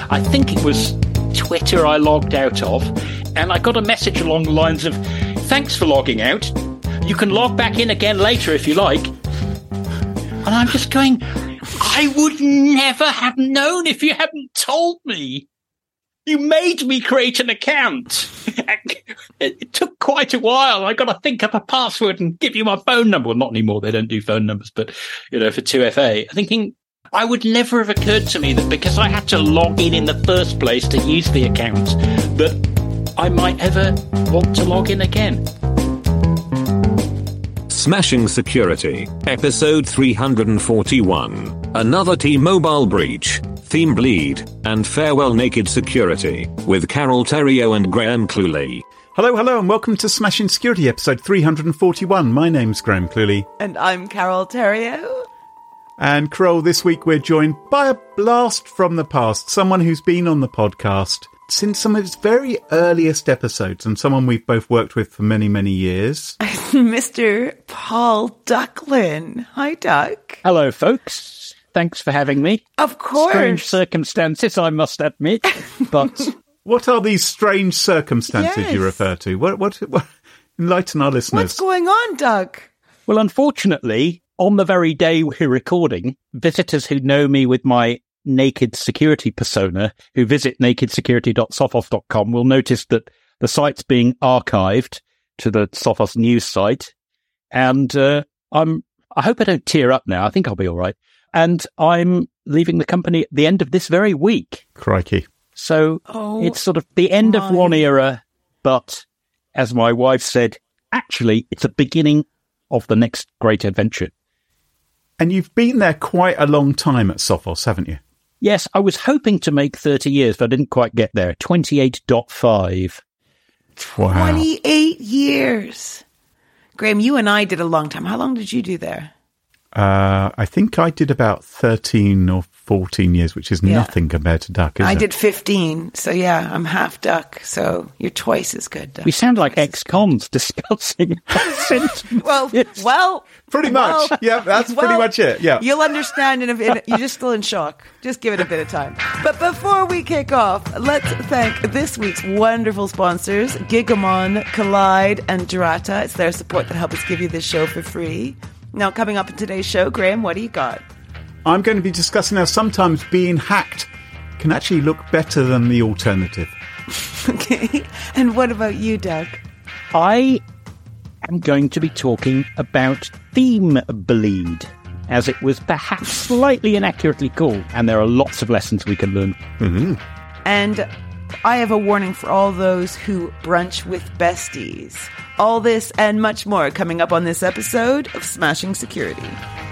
I think it was Twitter I logged out of, and I got a message along the lines of, "Thanks for logging out. You can log back in again later if you like." And I'm just going, I would never have known if you hadn't told me. You made me create an account. It took quite a while. I got to think up a password and give you my phone number. Well, not anymore. They don't do phone numbers, but, for 2FA. Thinking, I would never have occurred to me that because I had to log in the first place to use the account, that I might ever want to log in again. Smashing Security, episode 341. Another T-Mobile breach, theme bleed, and farewell Naked Security, with Carol Theriault and Graham Cluley. Hello, and welcome to Smashing Security, episode 341. My name's Graham Cluley. And I'm Carol Theriault. And Carol, this week we're joined by a blast from the past, someone who's been on the podcast since some of its very earliest episodes, and someone we've both worked with for many, many years. Mr. Paul Ducklin. Hi, Duck. Hello, folks. Thanks for having me. Of course. Strange circumstances, I must admit, but... What are these strange circumstances you refer to? What enlighten our listeners. What's going on, Duck? Well, unfortunately, on the very day we're recording, visitors who know me with my Naked Security persona, who visit nakedsecurity.sophos.com, will notice that the site's being archived to the Sophos news site. And I hope I don't tear up now. I think I'll be all right. And I'm leaving the company at the end of this very week. Crikey. So it's sort of the end of one era, but as my wife said, actually, it's a beginning of the next great adventure. And you've been there quite a long time at Sophos, haven't you? Yes, I was hoping to make 30 years, but I didn't quite get there. 28.5. Wow. 28 years. Graham, you and I did a long time. How long did you do there? I think I did about 13 or 14 years, which is nothing compared to Duck, is it? I did 15, so yeah, I'm half Duck, so you're twice as good, Duck. We sound like ex-cons discussing Well, pretty much. Yeah, that's pretty much it. Yeah. You'll understand you're just still in shock. Just give it a bit of time. But before we kick off, let's thank this week's wonderful sponsors, Gigamon, Collide, and Durata. It's their support that helps us give you this show for free. Now, coming up in today's show, Graham, what do you got? I'm going to be discussing how sometimes being hacked can actually look better than the alternative. Okay. And what about you, Doug? I am going to be talking about theme bleed, as it was perhaps slightly inaccurately called, and there are lots of lessons we can learn. Mm-hmm. And I have a warning for all those who brunch with besties. All this and much more coming up on this episode of Smashing Security.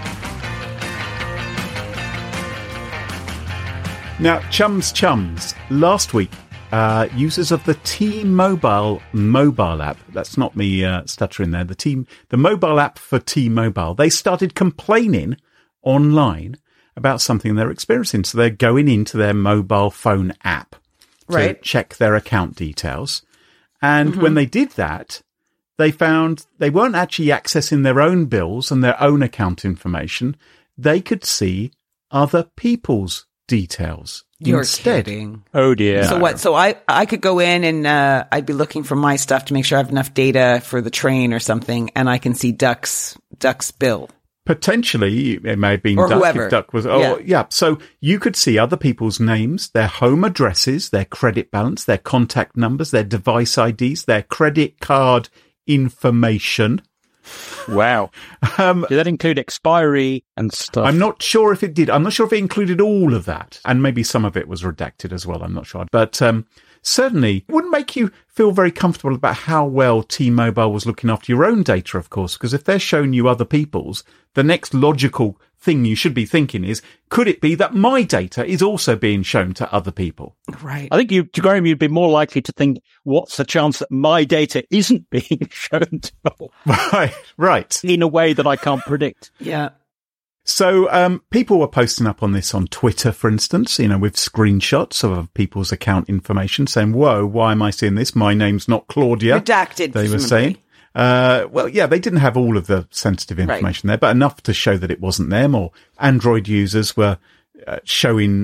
Now, chums, last week, users of the T-Mobile mobile app, that's not me stuttering there, the mobile app for T-Mobile, they started complaining online about something they're experiencing. So they're going into their mobile phone app to check their account details. And when they did that, they found they weren't actually accessing their own bills and their own account information. They could see other people's details instead. Kidding. Oh, dear. So what? So I could go in and I'd be looking for my stuff to make sure I have enough data for the train or something, and I can see Duck's bill. Potentially, it may have been or Duck whoever. if Duck was. So you could see other people's names, their home addresses, their credit balance, their contact numbers, their device IDs, their credit card information. Wow. Did that include expiry and stuff? I'm not sure if it did. I'm not sure if it included all of that. And maybe some of it was redacted as well. I'm not sure. But certainly it wouldn't make you feel very comfortable about how well T-Mobile was looking after your own data, of course, because if they're showing you other people's, the next logical thing you should be thinking is, could it be that my data is also being shown to other people? Right. I think Graham, you'd be more likely to think, what's the chance that my data isn't being shown to people? Right. In a way that I can't predict. Yeah. So people were posting up on this on Twitter, for instance, with screenshots of people's account information saying, whoa, why am I seeing this? My name's not Claudia. Redacted, they were saying. They didn't have all of the sensitive information there, but enough to show that it wasn't them. Or Android users were showing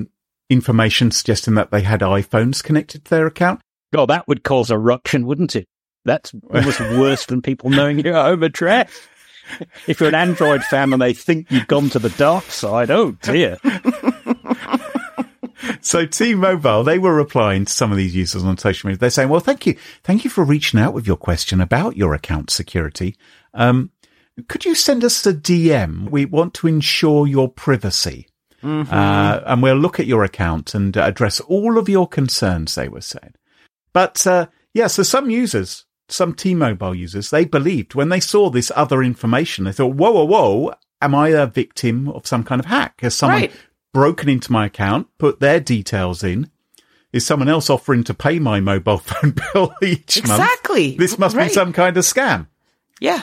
information suggesting that they had iPhones connected to their account. God, that would cause a ruction, wouldn't it? That's almost worse than people knowing your home address. If you're an Android fan and they think you've gone to the dark side, oh dear. So T-Mobile, they were replying to some of these users on social media. They're saying, well, thank you for reaching out with your question about your account security. Could you send us a DM? We want to ensure your privacy. And we'll look at your account and address all of your concerns, they were saying. But, so some T-Mobile users, they believed when they saw this other information, they thought, whoa, am I a victim of some kind of hack? Has someone broken into my account, put their details in? Is someone else offering to pay my mobile phone bill each month? Exactly. This must be some kind of scam. Yeah.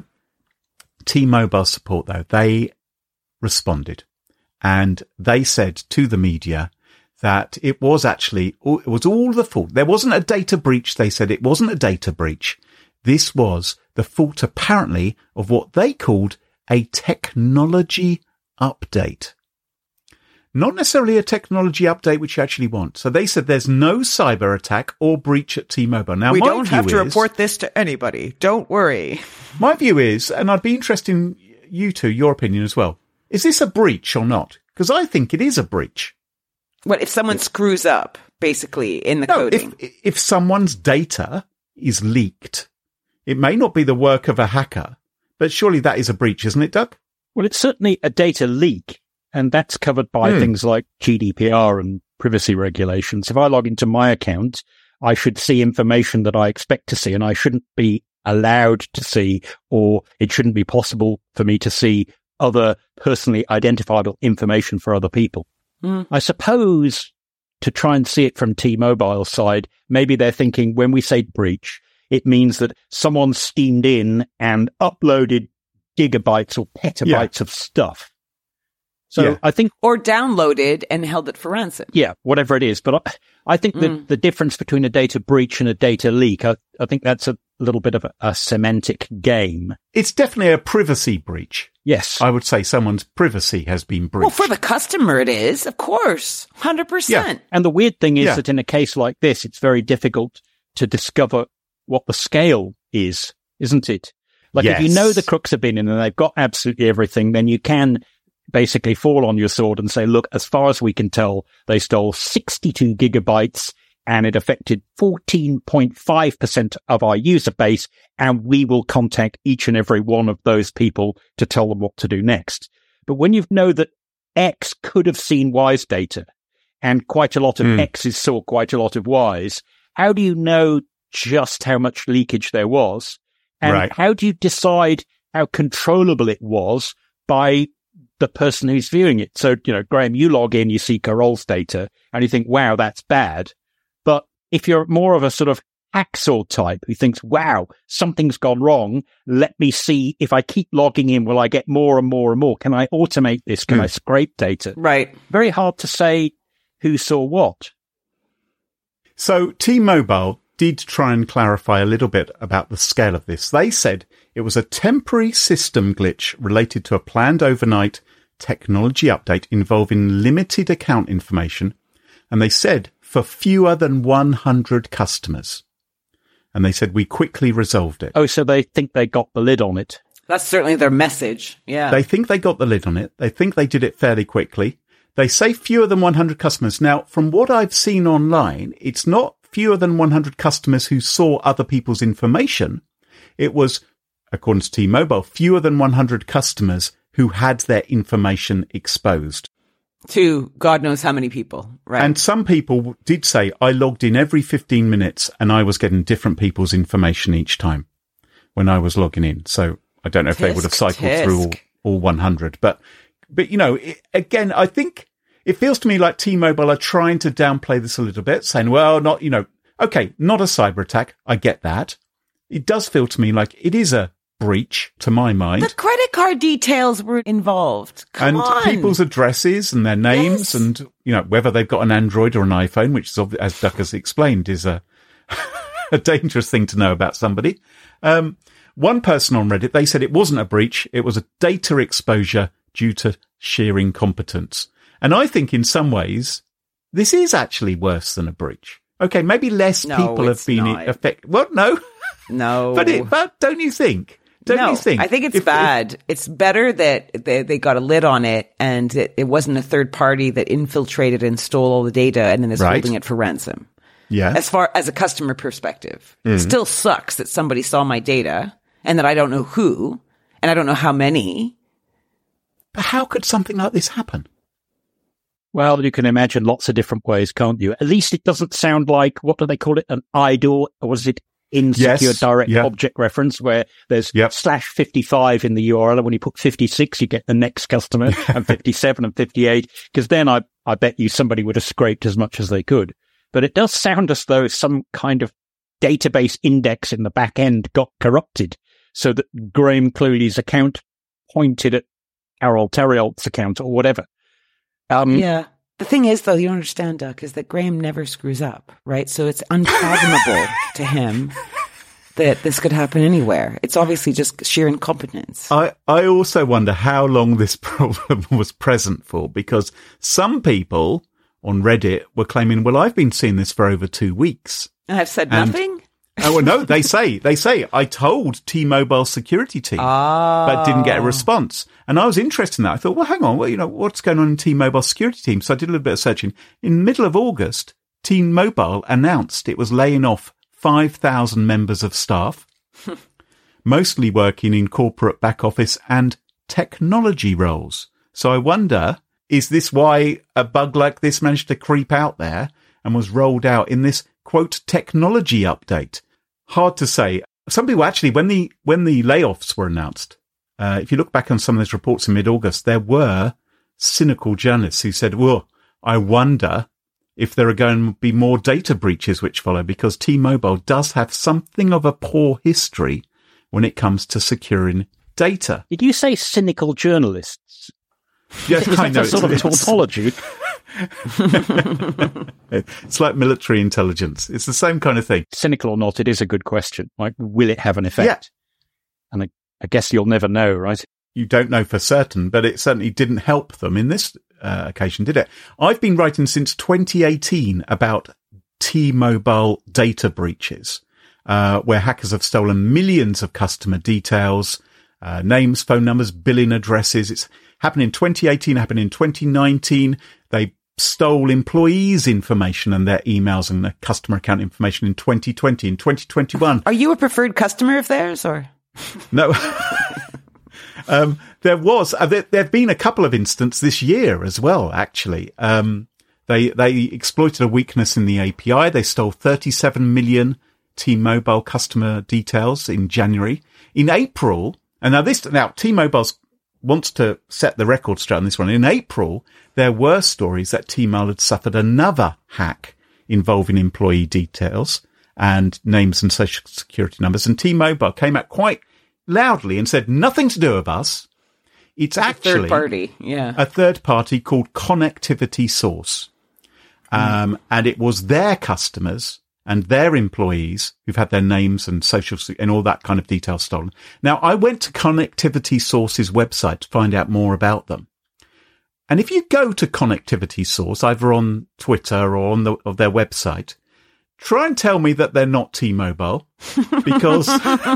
T-Mobile support, though, they responded and they said to the media that it was all the fault. There wasn't a data breach. They said it wasn't a data breach. This was the fault, apparently, of what they called a technology update. Not necessarily a technology update which you actually want. So they said there's no cyber attack or breach at T-Mobile. Now, we don't have to report this to anybody. Don't worry. My view is, and I'd be interested in your opinion as well. Is this a breach or not? Because I think it is a breach. What if someone screws up, basically, in the coding? If someone's data is leaked, it may not be the work of a hacker, but surely that is a breach, isn't it, Doug? Well, it's certainly a data leak, and that's covered by things like GDPR and privacy regulations. If I log into my account, I should see information that I expect to see, and I shouldn't be allowed to see, or it shouldn't be possible for me to see other personally identifiable information for other people. I suppose to try and see it from T-Mobile's side, maybe they're thinking when we say breach, it means that someone steamed in and uploaded gigabytes or petabytes of stuff. So I think... Or downloaded and held it for ransom. Yeah, whatever it is. But I think that the difference between a data breach and a data leak, I think that's a little bit of a semantic game. It's definitely a privacy breach. Yes. I would say someone's privacy has been breached. Well, for the customer it is, of course. 100%. Yeah. And the weird thing is that in a case like this, it's very difficult to discover what the scale is, isn't it? Like if you know the crooks have been in and they've got absolutely everything, then you can basically fall on your sword and say, look, as far as we can tell, they stole 62 gigabytes and it affected 14.5% of our user base, and we will contact each and every one of those people to tell them what to do next. But when you know that X could have seen Y's data, and quite a lot of X's saw quite a lot of Y's, how do you know just how much leakage there was? And how do you decide how controllable it was by the person who's viewing it? So, Graham, you log in, you see Carol's data, and you think, wow, that's bad. But if you're more of a sort of hacksaw type who thinks, wow, something's gone wrong, let me see if I keep logging in, will I get more and more and more? Can I automate this? Can I scrape data? Right. Very hard to say who saw what. So T-Mobile did try and clarify a little bit about the scale of this. They said it was a temporary system glitch related to a planned overnight technology update involving limited account information. And they said for fewer than 100 customers. And they said we quickly resolved it. Oh, so they think they got the lid on it. That's certainly their message. Yeah. They think they got the lid on it. They think they did it fairly quickly. They say fewer than 100 customers. Now, from what I've seen online, it's not fewer than 100 customers who saw other people's information. It was, according to T-Mobile, fewer than 100 customers who had their information exposed. To God knows how many people, right? And some people did say, I logged in every 15 minutes and I was getting different people's information each time when I was logging in. So I don't know if they would have cycled through all 100. But again, I think it feels to me like T-Mobile are trying to downplay this a little bit, saying, well, not a cyber attack. I get that. It does feel to me like it is a breach, to my mind. The credit card details were involved. Come on. People's addresses and their names and, whether they've got an Android or an iPhone, which is, as Duck has explained, is a dangerous thing to know about somebody. One person on Reddit, they said it wasn't a breach. It was a data exposure due to sheer incompetence. And I think in some ways this is actually worse than a breach. Okay, maybe less people have been affected. Well, no. No. But don't you think? You think? I think it's bad. It's better that they got a lid on it and it wasn't a third party that infiltrated and stole all the data and then is holding it for ransom. Yeah. As far as a customer perspective. It still sucks that somebody saw my data and that I don't know who and I don't know how many. But how could something like this happen? Well, you can imagine lots of different ways, can't you? At least it doesn't sound like, what do they call it? An IDOR, or was it insecure direct object reference, where there's /55 in the URL. And when you put 56, you get the next customer and 57 and 58. Because then I bet you somebody would have scraped as much as they could. But it does sound as though some kind of database index in the back end got corrupted so that Graham Cluley's account pointed at Carol Theriault's account or whatever. The thing is, though, you don't understand, Duck, is that Graham never screws up, right? So it's unfathomable to him that this could happen anywhere. It's obviously just sheer incompetence. I also wonder how long this problem was present for, because some people on Reddit were claiming, well, I've been seeing this for over 2 weeks. And I've said nothing? Oh, well, no, they say, I told T-Mobile security team, but didn't get a response. And I was interested in that. I thought, well, hang on, what's going on in T-Mobile security team? So I did a little bit of searching. In the middle of August, T-Mobile announced it was laying off 5,000 members of staff, mostly working in corporate back office and technology roles. So I wonder, is this why a bug like this managed to creep out there and was rolled out in this, quote, technology update? Hard to say. Some people actually, when the layoffs were announced, if you look back on some of those reports in mid-August, there were cynical journalists who said, well, I wonder if there are going to be more data breaches which follow, because T-Mobile does have something of a poor history when it comes to securing data. Did you say cynical journalists? Yes, I know. It's a sort of tautology. It's like military intelligence. It's the same kind of thing. Cynical or not, it is a good question. Like, will it have an effect? Yeah. And I guess you'll never know, right? You don't know for certain, but it certainly didn't help them in this occasion, did it? I've been writing since 2018 about T-Mobile data breaches, where hackers have stolen millions of customer details, names, phone numbers, billing addresses. It's happened in 2018, happened in 2019. They stole employees' information and their emails and their customer account information in 2020, in 2021. Are you a preferred customer of theirs, or? No. There have been a couple of instances this year as well, actually. They exploited a weakness in the API. They stole 37 million T-Mobile customer details in January. In April, and now T-Mobile wants to set the record straight on this one. In April, there were stories that T-Mobile had suffered another hack involving employee details and names and social security numbers. And T-Mobile came out quite loudly and said, nothing to do with us. It's actually a third party called Connectivity Source. And it was their customers and their employees who've had their names and social and all that kind of detail stolen. Now, I went to Connectivity Source's website to find out more about them. And if you go to Connectivity Source, either on Twitter or on their website, try and tell me that they're not T-Mobile, because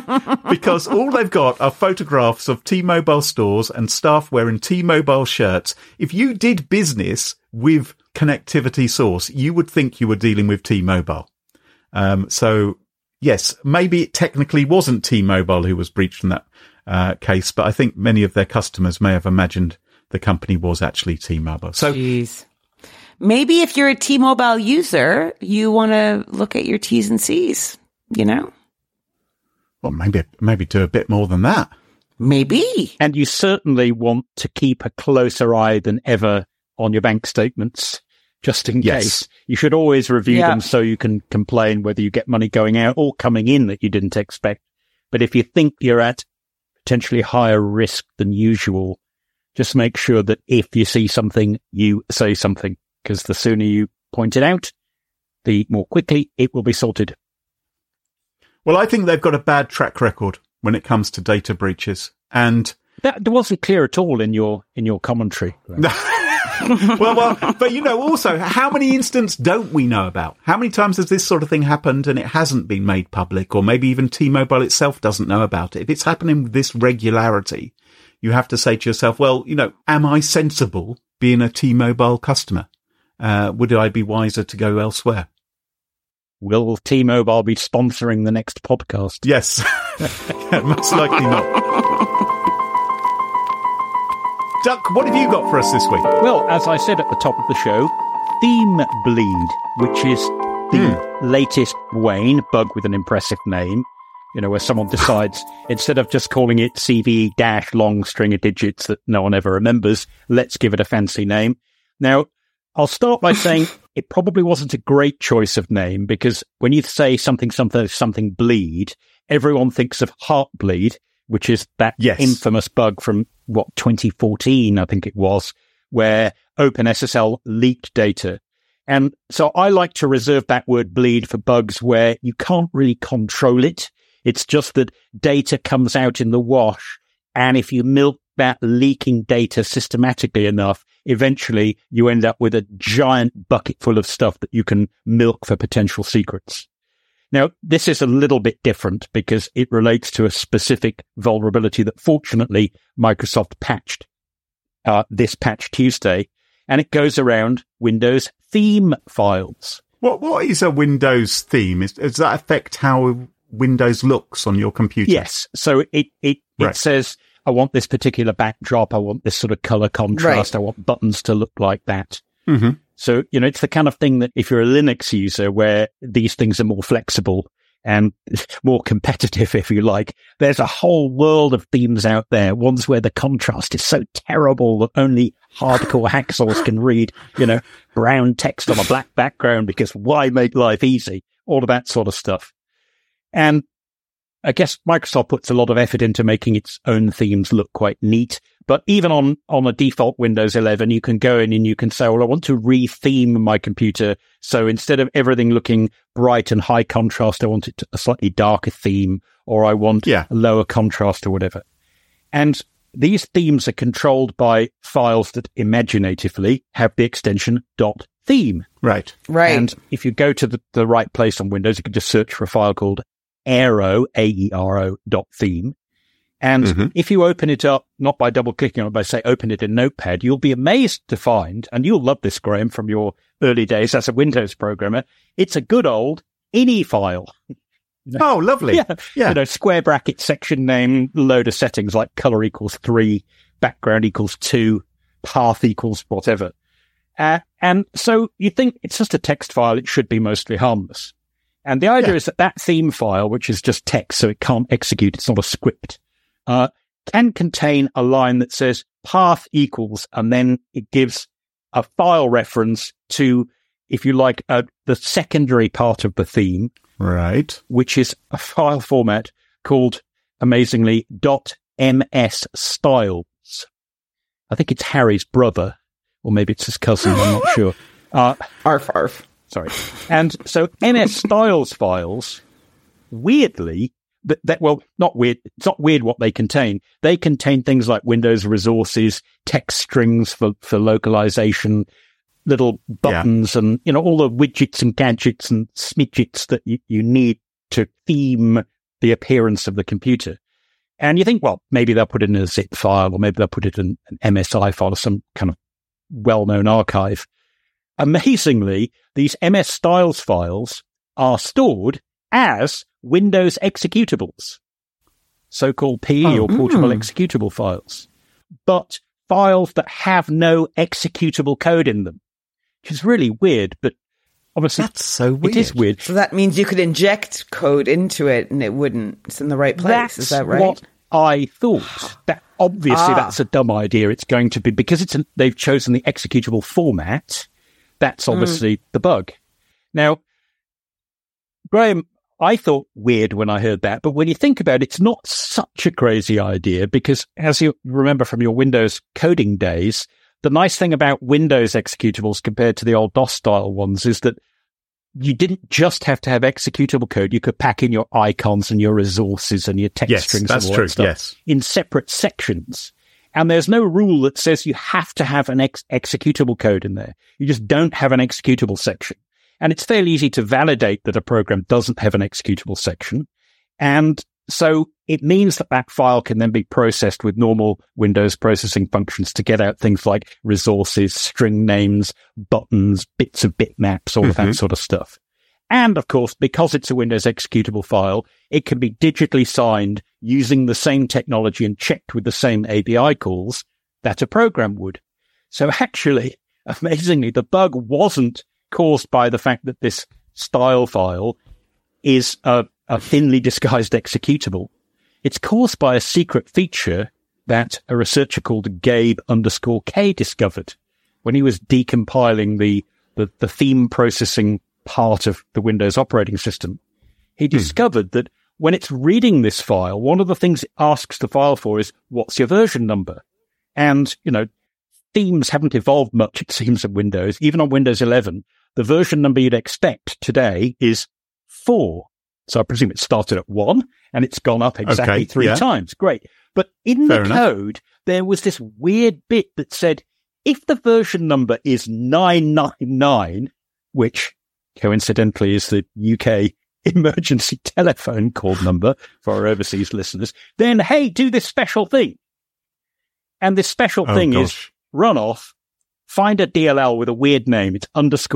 all they've got are photographs of T-Mobile stores and staff wearing T-Mobile shirts. If you did business with Connectivity Source, you would think you were dealing with T-Mobile. So yes, maybe it technically wasn't T-Mobile who was breached in that case, but I think many of their customers may have imagined the company was actually T-Mobile. So. Jeez. Maybe if you're a T-Mobile user, you want to look at your T's and C's, Well, maybe do a bit more than that. Maybe. And you certainly want to keep a closer eye than ever on your bank statements, just in case. You should always review them so you can complain whether you get money going out or coming in that you didn't expect. But if you think you're at potentially higher risk than usual, just make sure that if you see something, you say something. Because the sooner you point it out, the more quickly it will be sorted. Well, I think they've got a bad track record when it comes to data breaches, and that wasn't clear at all in your commentary. Well, but also, how many instances don't we know about? How many times has this sort of thing happened and it hasn't been made public, or maybe even T-Mobile itself doesn't know about it? If it's happening with this regularity, you have to say to yourself, well, am I sensible being a T-Mobile customer? Would I be wiser to go elsewhere? Will T-Mobile be sponsoring the next podcast? Yes. Most likely not. Duck, what have you got for us this week? Well, as I said at the top of the show, Theme Bleed, which is the latest Wayne, bug with an impressive name, where someone decides, instead of just calling it CVE dash long string of digits that no one ever remembers, let's give it a fancy name. Now, I'll start by saying it probably wasn't a great choice of name, because when you say something bleed, everyone thinks of Heartbleed, which is that infamous bug from 2014, I think it was, where OpenSSL leaked data. And so I like to reserve that word bleed for bugs where you can't really control it. It's just that data comes out in the wash. And if you milk that leaking data systematically enough, eventually you end up with a giant bucket full of stuff that you can milk for potential secrets. Now, this is a little bit different because it relates to a specific vulnerability that fortunately Microsoft patched this Patch Tuesday, and it goes around Windows theme files. What is a Windows theme? Does that affect how Windows looks on your computer? Yes. So it says, I want this particular backdrop, I want this sort of color contrast, I want buttons to look like that. Mm-hmm. So, it's the kind of thing that if you're a Linux user where these things are more flexible and more competitive, if you like, there's a whole world of themes out there, ones where the contrast is so terrible that only hardcore hacksaws can read, brown text on a black background, because why make life easy? All of that sort of stuff. And I guess Microsoft puts a lot of effort into making its own themes look quite neat. But even on a default Windows 11, you can go in and you can say, well, I want to re-theme my computer. So instead of everything looking bright and high contrast, I want it to a slightly darker theme, or I want a lower contrast or whatever. And these themes are controlled by files that imaginatively have the extension .theme. Right. And if you go to the right place on Windows, you can just search for a file called Aero, AERO.theme. And if you open it up, not by double-clicking on it, but say open it in Notepad, you'll be amazed to find, and you'll love this, Graham, from your early days as a Windows programmer, it's a good old INI file. Oh, lovely. Yeah. Square bracket, section name, load of settings like color equals 3, background equals 2, path equals whatever. And so you think it's just a text file, it should be mostly harmless. And the idea is that theme file, which is just text, so it can't execute, it's not a script, can contain a line that says path equals, and then it gives a file reference to, if you like, the secondary part of the theme. Right. Which is a file format called, amazingly, .ms styles. I think it's Harry's brother, or maybe it's his cousin, I'm not sure. Arf, arf. Sorry. And so MS styles files, weirdly, not weird. It's not weird what they contain. They contain things like Windows resources, text strings for localization, little buttons, and all the widgets and gadgets and smidgets that you need to theme the appearance of the computer. And you think, well, maybe they'll put it in a zip file, or maybe they'll put it in an MSI file or some kind of well-known archive. Amazingly, these MS styles files are stored as Windows executables, so-called PE or portable executable files, but files that have no executable code in them, which is really weird, but obviously that's so weird. It is weird. So that means you could inject code into it and it's in the right place. Is that right? What I thought. That obviously that's a dumb idea. It's going to be, because they've chosen the executable format. That's obviously the bug. Now, Graham, I thought weird when I heard that, but when you think about it, it's not such a crazy idea, because as you remember from your Windows coding days, the nice thing about Windows executables compared to the old DOS-style ones is that you didn't just have to have executable code. You could pack in your icons and your resources and your text strings and all that stuff in separate sections. And there's no rule that says you have to have an executable code in there. You just don't have an executable section. And it's fairly easy to validate that a program doesn't have an executable section. And so it means that that file can then be processed with normal Windows processing functions to get out things like resources, string names, buttons, bits of bitmaps, all of that sort of stuff. And of course, because it's a Windows executable file, it can be digitally signed using the same technology and checked with the same API calls that a program would. So actually, amazingly, the bug wasn't caused by the fact that this style file is a thinly disguised executable. It's caused by a secret feature that a researcher called Gabe_K discovered when he was decompiling the theme processing part of the Windows operating system. He discovered that when it's reading this file, one of the things it asks the file for is, what's your version number? And, themes haven't evolved much, it seems, in Windows. Even on Windows 11, the version number you'd expect today is 4. So I presume it started at 1 and it's gone up exactly 3 times. Great. But in the code, there was this weird bit that said, if the version number is 999, which coincidentally is the UK emergency telephone call number for our overseas listeners, then, hey, do this special thing. And this special thing is run off, find a DLL with a weird name. It's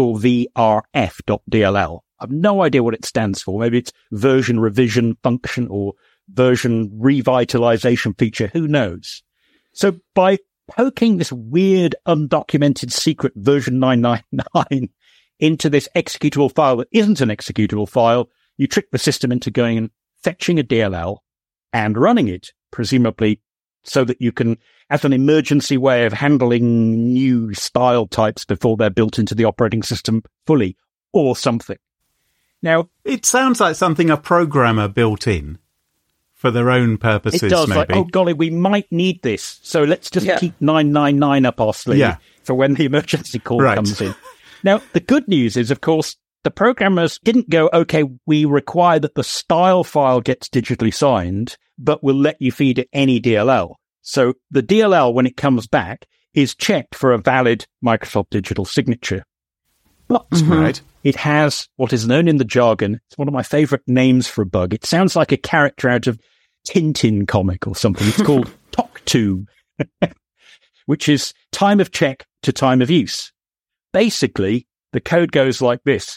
_vrf.dll. I've no idea what it stands for. Maybe it's version revision function or version revitalization feature. Who knows? So by poking this weird undocumented secret version 999 into this executable file that isn't an executable file, you trick the system into going and fetching a DLL and running it, presumably so that you can, as an emergency way of handling new style types before they're built into the operating system fully, or something. Now, it sounds like something a programmer built in for their own purposes. It does. Maybe. Like, oh golly, we might need this, so let's just keep 999 up our sleeve for when the emergency call comes in. Now, the good news is, of course, the programmers didn't go, okay, we require that the style file gets digitally signed, but we'll let you feed it any DLL. So the DLL, when it comes back, is checked for a valid Microsoft digital signature. But it has what is known in the jargon. It's one of my favorite names for a bug. It sounds like a character out of Tintin comic or something. It's called TOC2, which is time of check to time of use. Basically, the code goes like this.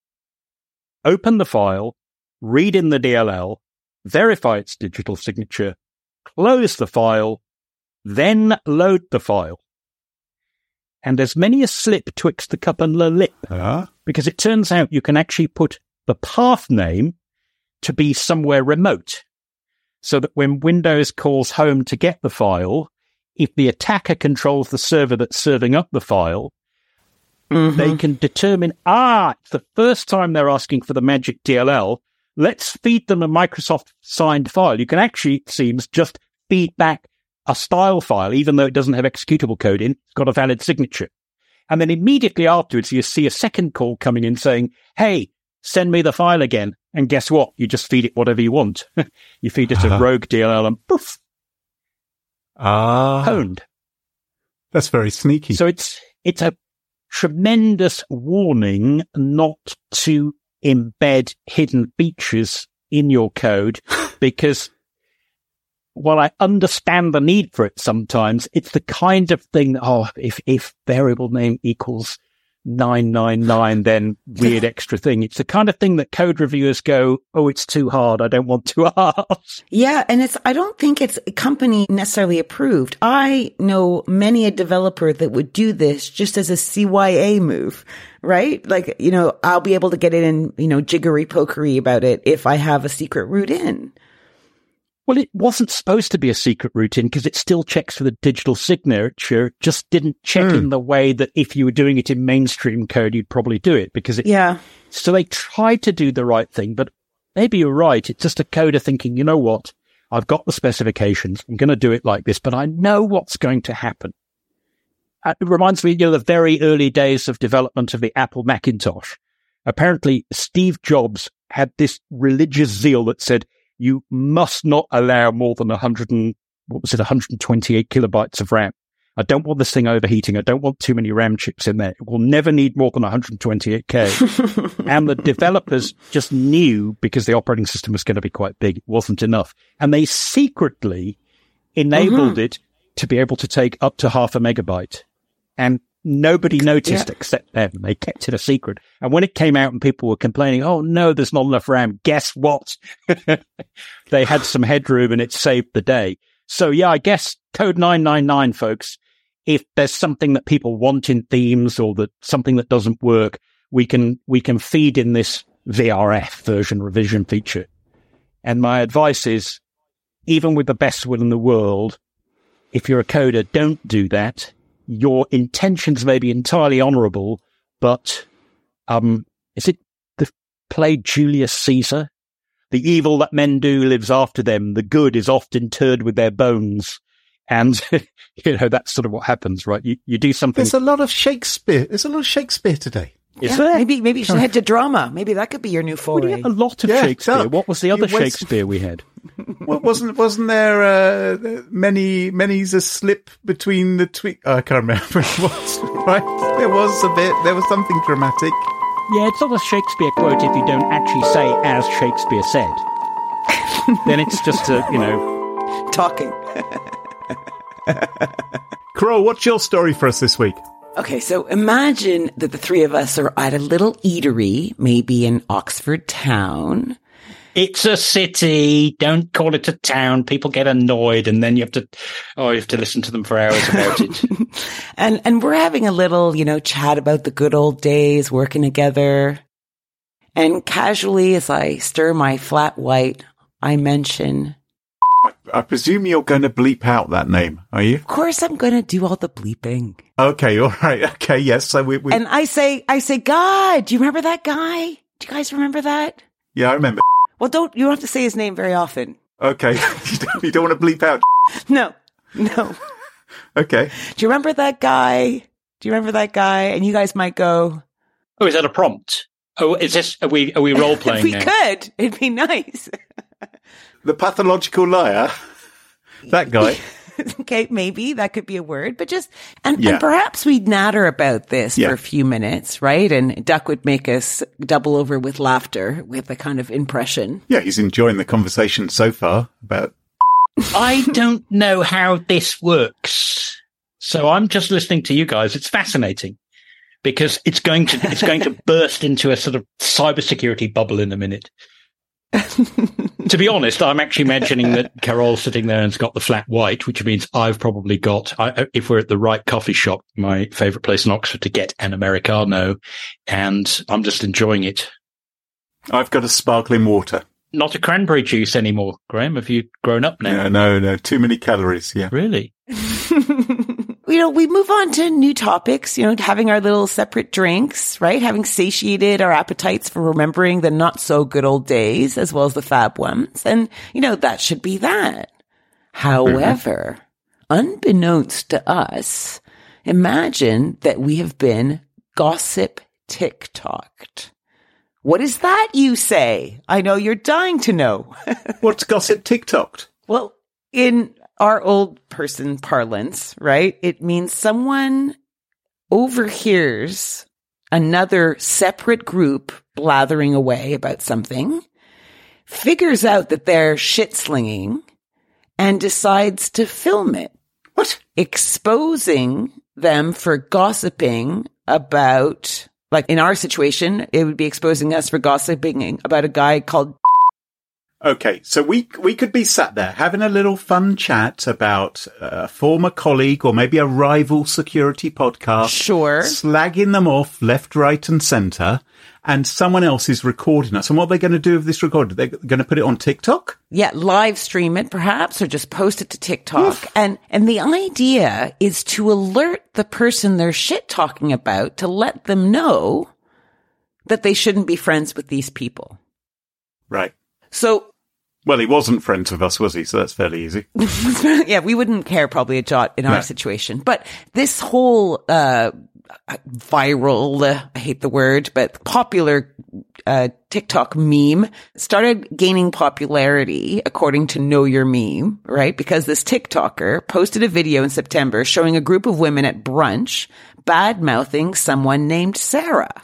Open the file, read in the DLL, verify its digital signature, close the file, then load the file. And there's many a slip twixt the cup and the lip, because it turns out you can actually put the path name to be somewhere remote, so that when Windows calls home to get the file, if the attacker controls the server that's serving up the file, they can determine, it's the first time they're asking for the magic DLL, let's feed them a Microsoft signed file. You can actually, it seems, just feed back a style file, even though it doesn't have executable code in, it's got a valid signature. And then immediately afterwards, you see a second call coming in saying, hey, send me the file again. And guess what? You just feed it whatever you want. You feed it a rogue DLL and poof. Honed. That's very sneaky. So it's a tremendous warning not to embed hidden features in your code, because while I understand the need for it sometimes, it's the kind of thing that, if variable name equals 999, then weird extra thing. It's the kind of thing that code reviewers go, it's too hard, I don't want to ask. Yeah, and I don't think it's company necessarily approved. I know many a developer that would do this just as a CYA move, right? Like, I'll be able to get it in, jiggery pokery about it if I have a secret root in. Well, it wasn't supposed to be a secret route in because it still checks for the digital signature, just didn't check in the way that if you were doing it in mainstream code, you'd probably do it. So they tried to do the right thing, but maybe you're right. It's just a coder thinking, you know what? I've got the specifications. I'm going to do it like this, but I know what's going to happen. It reminds me, the very early days of development of the Apple Macintosh. Apparently, Steve Jobs had this religious zeal that said, you must not allow more than 100 what was it, 128 kilobytes of RAM. I don't want this thing overheating. I don't want too many RAM chips in there. It will never need more than 128K. And the developers just knew, because the operating system was going to be quite big, it wasn't enough. And they secretly enabled it to be able to take up to 0.5 megabyte. And nobody noticed except them. They kept it a secret. And when it came out and people were complaining, oh no, there's not enough RAM, guess what? They had some headroom and it saved the day. So yeah, I guess code 999, folks. If there's something that people want in themes or that something that doesn't work, we can feed in this VRF version revision feature. And my advice is, even with the best will in the world, if you're a coder, don't do that. Your intentions may be entirely honorable, but is it the play Julius Caesar? The evil that men do lives after them. The good is oft interred with their bones. And, that's sort of what happens, right? You do something. There's a lot of Shakespeare. There's a lot of Shakespeare today. Is there? Maybe you should head to drama. Maybe that could be your new foray. A lot of Shakespeare. What was the other Shakespeare we had? Well, wasn't there many's a slip between the I can't remember what it was, right? There was a bit. There was something dramatic. Yeah, it's not a Shakespeare quote if you don't actually say as Shakespeare said. Then it's just talking. Crow, what's your story for us this week? Okay, so imagine that the three of us are at a little eatery, maybe in Oxford town. It's a city. Don't call it a town. People get annoyed, and then you have to listen to them for hours about it. And we're having a little, chat about the good old days, working together. And casually, as I stir my flat white, I mention, I presume you're going to bleep out that name, are you? Of course I'm going to do all the bleeping. Okay, all right. Okay, yes. So we And I say, God, do you remember that guy? Do you guys remember that? Yeah, I remember. Well, you don't have to say his name very often. Okay. You don't want to bleep out. No. Okay. Do you remember that guy? And you guys might go, oh, is that a prompt? Oh, is this, are we role playing now? We could. It'd be nice. The pathological liar. That guy. Okay, maybe that could be a word, but and perhaps we'd natter about this for a few minutes, right? And Duck would make us double over with laughter with a kind of impression. Yeah, he's enjoying the conversation so far about. I don't know how this works. So I'm just listening to you guys. It's fascinating because it's going to burst into a sort of cybersecurity bubble in a minute. To be honest, I'm actually imagining that Carol's sitting there and's got the flat white, which means I've probably got, if we're at the right coffee shop, my favourite place in Oxford to get an Americano, and I'm just enjoying it. I've got a sparkling water. Not a cranberry juice anymore, Graham. Have you grown up now? No. Too many calories, yeah. Really? We move on to new topics, having our little separate drinks, right? Having satiated our appetites for remembering the not so good old days as well as the fab ones. And, that should be that. However, unbeknownst to us, imagine that we have been gossip TikToked. What is that, you say? I know you're dying to know. What's gossip TikToked? Well, in our old person parlance, right? It means someone overhears another separate group blathering away about something, figures out that they're shit-slinging, and decides to film it. What? Exposing them for gossiping about, like in our situation, it would be exposing us for gossiping about a guy called. Okay, so we could be sat there having a little fun chat about a former colleague or maybe a rival security podcast. Sure. Slagging them off left, right and centre, and someone else is recording us. And what are they going to do with this recording? They're going to put it on TikTok? Yeah, live stream it perhaps, or just post it to TikTok. And the idea is to alert the person they're shit talking about to let them know that they shouldn't be friends with these people. Right. So. Well, he wasn't friends with us, was he? So that's fairly easy. Yeah, we wouldn't care probably a jot in our situation. But this whole viral, I hate the word, but popular TikTok meme started gaining popularity according to Know Your Meme, right? Because this TikToker posted a video in September showing a group of women at brunch bad-mouthing someone named Sarah.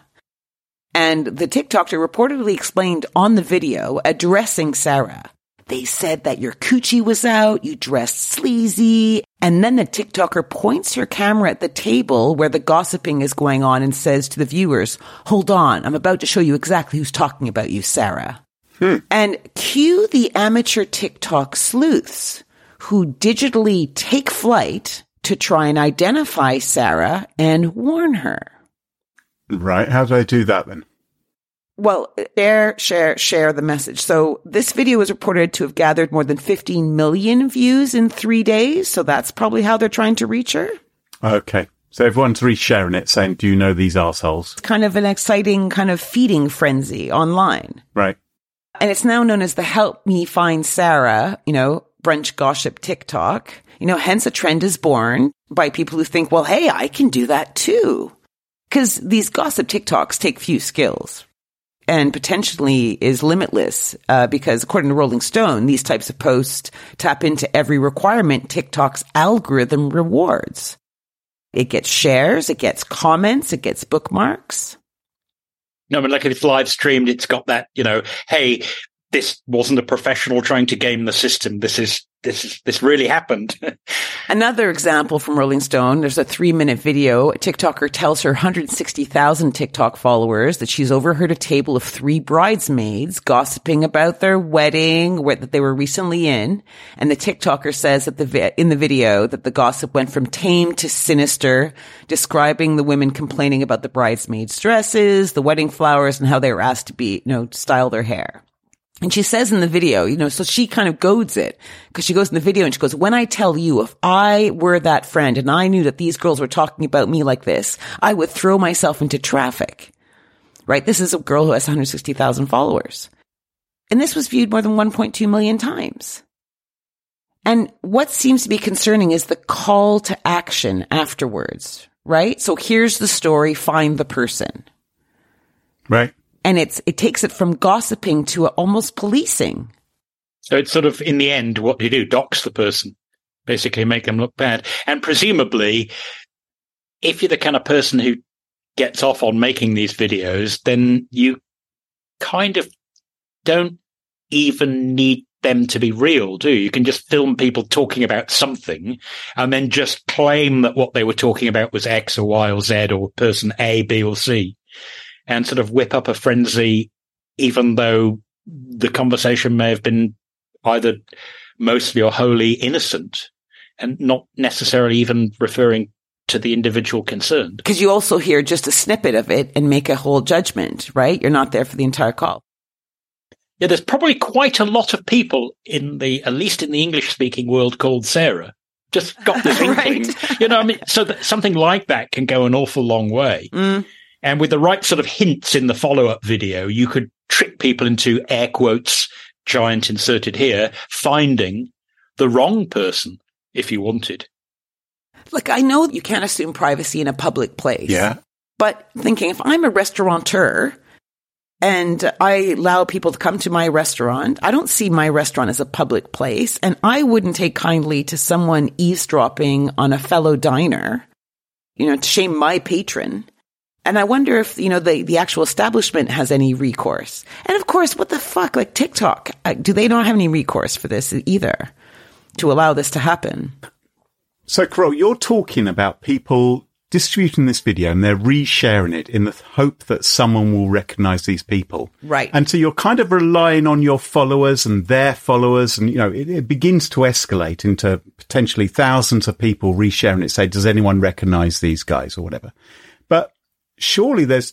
And the TikToker reportedly explained on the video, addressing Sarah, they said that your coochie was out, you dressed sleazy, and then the TikToker points her camera at the table where the gossiping is going on and says to the viewers, hold on, I'm about to show you exactly who's talking about you, Sarah. And cue the amateur TikTok sleuths who digitally take flight to try and identify Sarah and warn her. Right. How do I do that then? Well, share the message. So this video was reported to have gathered more than 15 million views in 3 days. So that's probably how they're trying to reach her. Okay. So everyone's resharing it saying, do you know these arseholes? It's kind of an exciting kind of feeding frenzy online. Right. And it's now known as the Help Me Find Sarah, brunch gossip TikTok. Hence a trend is born by people who think, well, hey, I can do that too. Because these gossip TikToks take few skills. And potentially is limitless because according to Rolling Stone, these types of posts tap into every requirement TikTok's algorithm rewards. It gets shares, it gets comments, it gets bookmarks. No, but like if it's live streamed, it's got that, hey, this wasn't a professional trying to game the system. This really happened. Another example from Rolling Stone, there's a 3-minute video. A TikToker tells her 160,000 TikTok followers that she's overheard a table of 3 bridesmaids gossiping about their wedding that they were recently in. And the TikToker says that in the video that the gossip went from tame to sinister, describing the women complaining about the bridesmaids' dresses, the wedding flowers, and how they were asked to style their hair. And she says in the video, so she kind of goads it because she goes in the video and she goes, when I tell you, if I were that friend and I knew that these girls were talking about me like this, I would throw myself into traffic, right? This is a girl who has 160,000 followers. And this was viewed more than 1.2 million times. And what seems to be concerning is the call to action afterwards, right? So here's the story, find the person. Right. And it takes it from gossiping to almost policing. So it's sort of, in the end, what you do, dox the person, basically make them look bad. And presumably, if you're the kind of person who gets off on making these videos, then you kind of don't even need them to be real, do you? You can just film people talking about something and then just claim that what they were talking about was X or Y or Z or person A, B or C. And sort of whip up a frenzy, even though the conversation may have been either mostly or wholly innocent and not necessarily even referring to the individual concerned. Because you also hear just a snippet of it and make a whole judgment, right? You're not there for the entire call. Yeah, there's probably quite a lot of people at least in the English-speaking world called Sarah. Just got this inkling. Right. So that something like that can go an awful long way. Mm. And with the right sort of hints in the follow-up video, you could trick people into, air quotes, giant inserted here, finding the wrong person if you wanted. Look, I know you can't assume privacy in a public place. Yeah. But thinking, if I'm a restaurateur and I allow people to come to my restaurant, I don't see my restaurant as a public place, and I wouldn't take kindly to someone eavesdropping on a fellow diner, to shame my patron. And I wonder if, the actual establishment has any recourse. And of course, what the fuck, like TikTok, do they not have any recourse for this either to allow this to happen? So, Carol, you're talking about people distributing this video and they're resharing it in the hope that someone will recognize these people. Right. And so you're kind of relying on your followers and their followers. And, it begins to escalate into potentially thousands of people resharing it, say, does anyone recognize these guys or whatever? But surely there's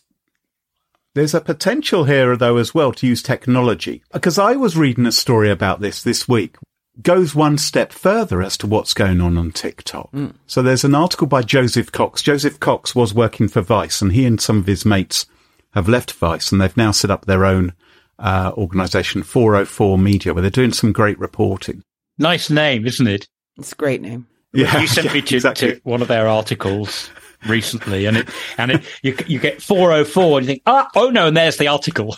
a potential here, though, as well, to use technology. Because I was reading a story about this week, goes one step further as to what's going on TikTok. Mm. So there's an article by Joseph Cox. Joseph Cox was working for Vice, and he and some of his mates have left Vice, and they've now set up their own organisation, 404 Media, where they're doing some great reporting. Nice name, isn't it? It's a great name. Yeah, you sent me to one of their articles. recently, and you get 404, and you think, oh no, and there's the article.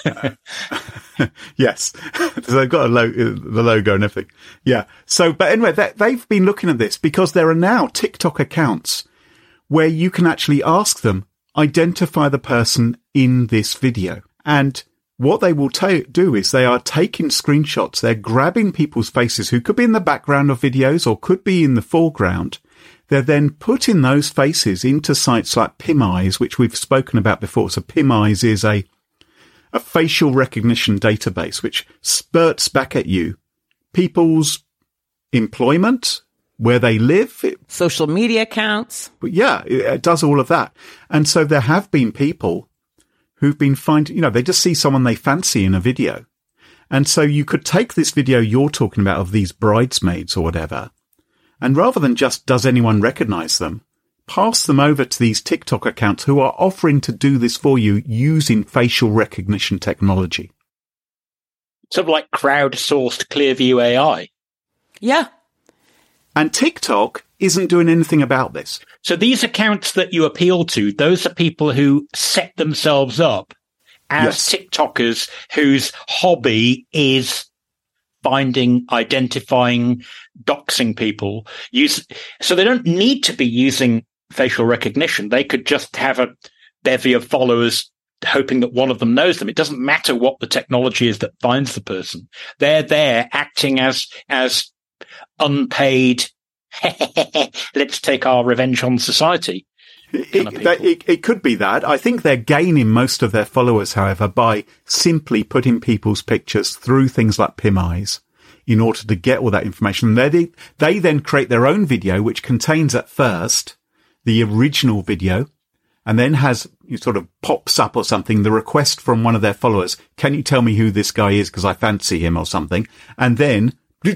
Yes, so they've got the logo and everything. Yeah. So, but anyway, they've been looking at this because there are now TikTok accounts where you can actually ask them, identify the person in this video. And what they will do is they are taking screenshots. They're grabbing people's faces who could be in the background of videos or could be in the foreground. They're then putting those faces into sites like PimEyes, which we've spoken about before. So PimEyes is a facial recognition database which spurts back at you people's employment, where they live, social media accounts. But yeah, it does all of that. And so there have been people who've been finding, they just see someone they fancy in a video. And so you could take this video you're talking about of these bridesmaids or whatever, and rather than just does anyone recognize them, pass them over to these TikTok accounts who are offering to do this for you using facial recognition technology. Sort of like crowdsourced Clearview AI. Yeah. And TikTok isn't doing anything about this. So these accounts that you appeal to, those are people who set themselves up as TikTokers whose hobby is finding, identifying, doxing people. So they don't need to be using facial recognition. They could just have a bevy of followers hoping that one of them knows them. It doesn't matter what the technology is that finds the person. They're there acting as unpaid, let's take our revenge on society. It could be that. I think they're gaining most of their followers, however, by simply putting people's pictures through things like PimEyes in order to get all that information. They then create their own video, which contains at first the original video, and then sort of pops up or something, the request from one of their followers, can you tell me who this guy is because I fancy him or something? And then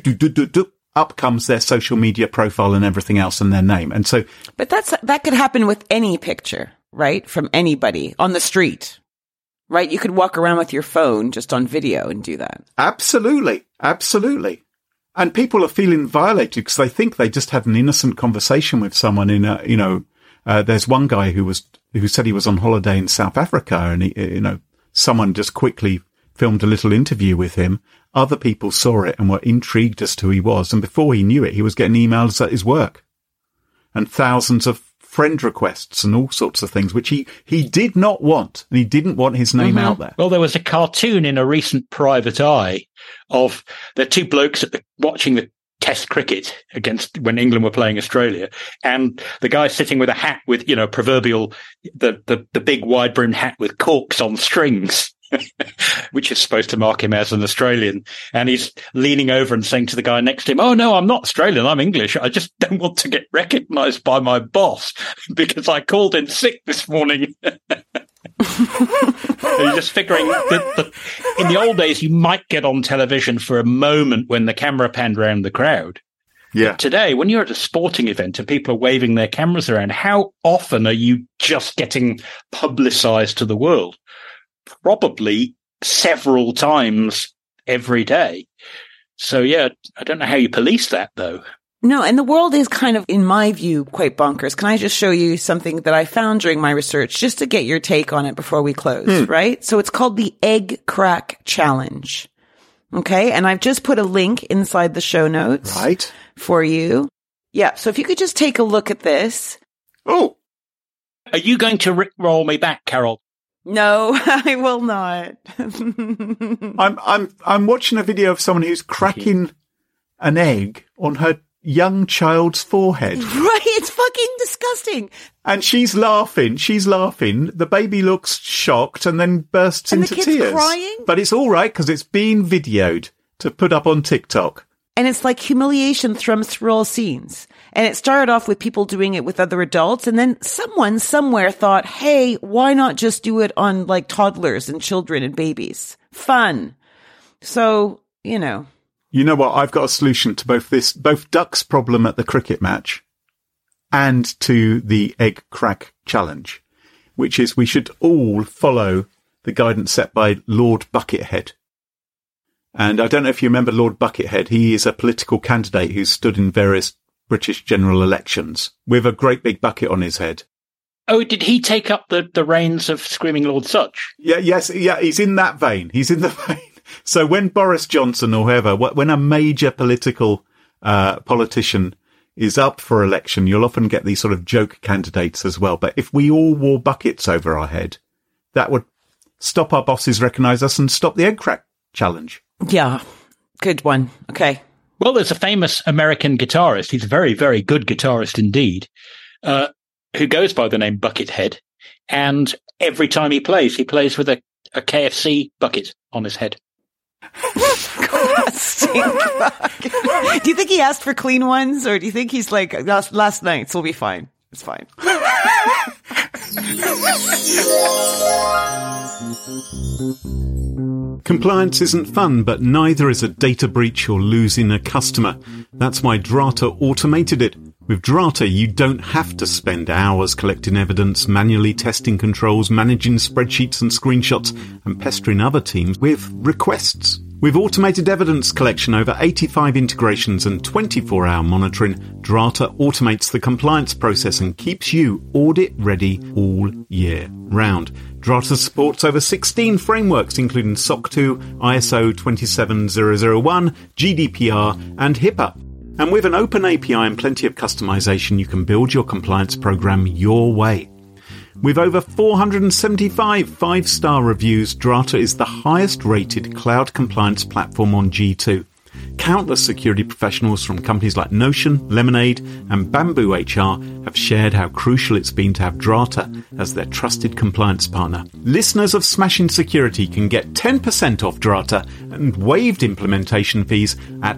up comes their social media profile and everything else and their name. And so, but that could happen with any picture, right? From anybody on the street, right? You could walk around with your phone just on video and do that. Absolutely. Absolutely. And people are feeling violated because they think they just had an innocent conversation with someone there's one guy who said he was on holiday in South Africa and someone just quickly filmed a little interview with him. Other people saw it and were intrigued as to who he was. And before he knew it, he was getting emails at his work and thousands of friend requests and all sorts of things, which he did not want. And he didn't want his name out there. Well, there was a cartoon in a recent Private Eye of the two blokes watching the Test cricket against when England were playing Australia, and the guy sitting with a hat with, proverbial, the big wide brimmed hat with corks on strings. Which is supposed to mark him as an Australian. And he's leaning over and saying to the guy next to him, oh, no, I'm not Australian. I'm English. I just don't want to get recognised by my boss because I called in sick this morning. You're just figuring that in the old days, you might get on television for a moment when the camera panned around the crowd. Yeah. But today, when you're at a sporting event and people are waving their cameras around, how often are you just getting publicised to the world? Probably several times every day. So, yeah, I don't know how you police that, though. No, and the world is kind of, in my view, quite bonkers. Can I just show you something that I found during my research just to get your take on it before we close, right? So it's called the Egg Crack Challenge. Okay, and I've just put a link inside the show notes for you. Yeah, so if you could just take a look at this. Oh. Are you going to rickroll me back, Carol? No, I will not. I'm watching a video of someone who's cracking an egg on her young child's forehead. Right, it's fucking disgusting. And she's laughing. The baby looks shocked and then bursts into tears. And the kid's crying? But it's all right because it's being videoed to put up on TikTok. And it's like humiliation thrums through all scenes. And it started off with people doing it with other adults. And then someone somewhere thought, hey, why not just do it on like toddlers and children and babies? Fun. So, You know what? I've got a solution to both Duck's problem at the cricket match and to the Egg Crack Challenge, which is we should all follow the guidance set by Lord Buckethead. And I don't know if you remember Lord Buckethead. He is a political candidate who's stood in various British general elections with a great big bucket on his head. Oh, did he take up the reins of Screaming Lord Sutch? Yes, he's in that vein. He's in the vein. So when Boris Johnson or whoever, when a major political politician is up for election, you'll often get these sort of joke candidates as well. But if we all wore buckets over our head, that would stop our bosses recognise us and stop the egg crack challenge. Yeah, good one. Okay. Well, there's a famous American guitarist. He's a very, very good guitarist indeed, who goes by the name Buckethead. And every time he plays with a KFC bucket on his head. Stink bucket. Do you think he asked for clean ones, or do you think he's like, last night's will be fine? It's fine. Compliance isn't fun, but neither is a data breach or losing a customer. That's why Drata automated it. With Drata, you don't have to spend hours collecting evidence, manually testing controls, managing spreadsheets and screenshots, and pestering other teams with requests. With automated evidence collection, over 85 integrations and 24-hour monitoring, Drata automates the compliance process and keeps you audit ready all year round. Drata supports over 16 frameworks, including SOC 2, ISO 27001, GDPR, and HIPAA. And with an open API and plenty of customization, you can build your compliance program your way. With over 475 5-star reviews, Drata is the highest rated cloud compliance platform on G2. Countless security professionals from companies like Notion, Lemonade, and Bamboo HR have shared how crucial it's been to have Drata as their trusted compliance partner. Listeners of Smashing Security can get 10% off Drata and waived implementation fees at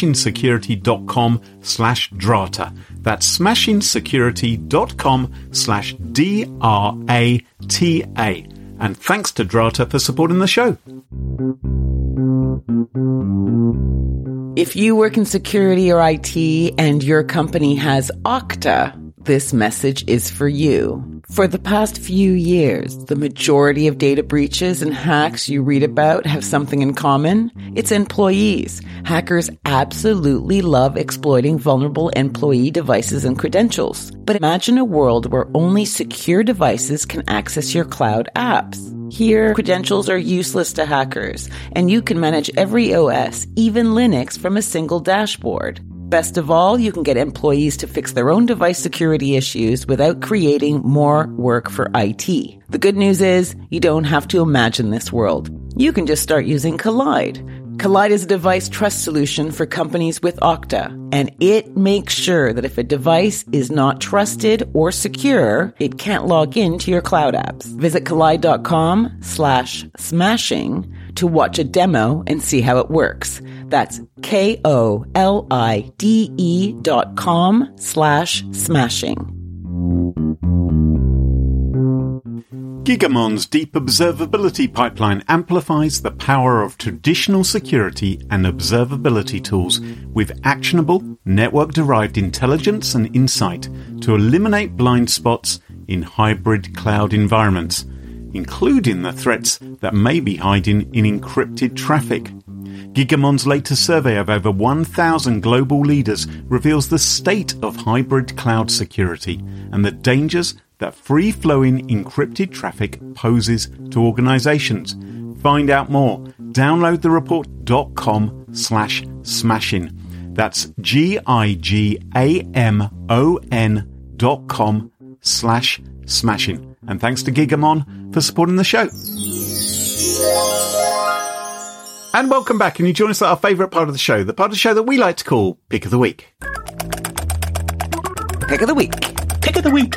smashingsecurity.com/Drata. That's smashingsecurity.com/DRATA. And thanks to Drata for supporting the show. If you work in security or IT and your company has Okta, this message is for you. For the past few years, the majority of data breaches and hacks you read about have something in common. It's employees. Hackers absolutely love exploiting vulnerable employee devices and credentials. But imagine a world where only secure devices can access your cloud apps. Here, credentials are useless to hackers, and you can manage every OS, even Linux, from a single dashboard. Best of all, you can get employees to fix their own device security issues without creating more work for IT. The good news is, you don't have to imagine this world. You can just start using Kolide. Kolide is a device trust solution for companies with Okta, and it makes sure that if a device is not trusted or secure, it can't log into your cloud apps. Visit Kolide.com/smashing to watch a demo and see how it works. That's KOLIDE.com/smashing. Gigamon's deep observability pipeline amplifies the power of traditional security and observability tools with actionable, network-derived intelligence and insight to eliminate blind spots in hybrid cloud environments, including the threats that may be hiding in encrypted traffic. Gigamon's latest survey of over 1,000 global leaders reveals the state of hybrid cloud security and the dangers that free-flowing encrypted traffic poses to organizations. Find out more. Download the report.com/smashing. That's GIGAMON.com/smashing. And thanks to Gigamon for supporting the show. And welcome back, and you join us at our favourite part of the show, the part of the show that we like to call Pick of the Week. Pick of the Week. Pick of the Week.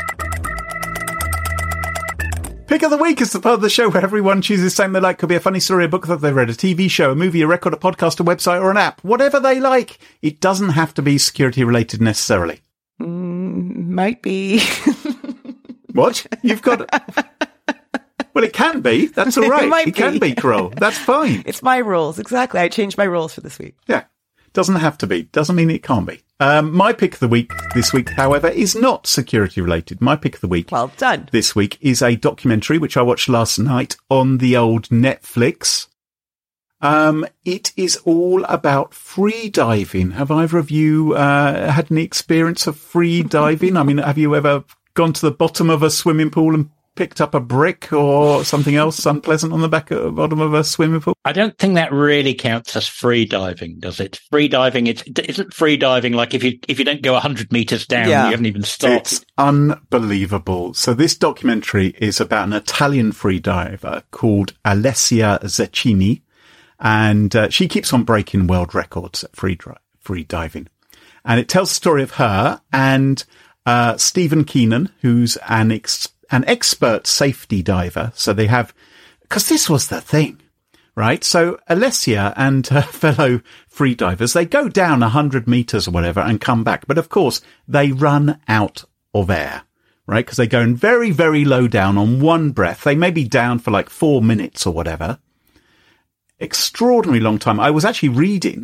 Pick of the Week is the part of the show where everyone chooses something they like. Could be a funny story, a book that they've read, a TV show, a movie, a record, a podcast, a website, or an app. Whatever they like. It doesn't have to be security related necessarily. Might be. What? You've got... Well, it can be. That's all right. It can be, Carol. That's fine. It's my rules. Exactly. I changed my rules for this week. Yeah. Doesn't have to be. Doesn't mean it can't be. My pick of the week this week, however, is not security related. My pick of the week. Well done. This week is a documentary which I watched last night on the old Netflix. It is all about free diving. Have either of you had any experience of free diving? I mean, have you ever gone to the bottom of a swimming pool and picked up a brick or something else unpleasant on the bottom of a swimming pool? I don't think that really counts as free diving, does it? Free diving, isn't free diving like if you don't go 100 meters down, you haven't even started. It's unbelievable. So this documentary is about an Italian free diver called Alessia Zecchini, and she keeps on breaking world records at free diving. And it tells the story of her and Stephen Keenan, who's an expert safety diver. So they have, because this was the thing, right? So Alessia and her fellow free divers, they go down 100 meters or whatever and come back. But of course, they run out of air, right? Because they go in very, very low down on one breath. They may be down for like 4 minutes or whatever. Extraordinary long time. I was actually reading,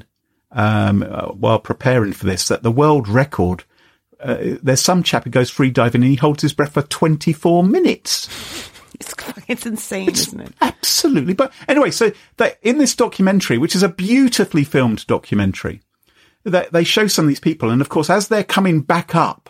while preparing for this, that the world record, there's some chap who goes free diving and he holds his breath for 24 minutes. It's insane, isn't it? Absolutely. But anyway, so in this documentary, which is a beautifully filmed documentary, they show some of these people. And of course, as they're coming back up,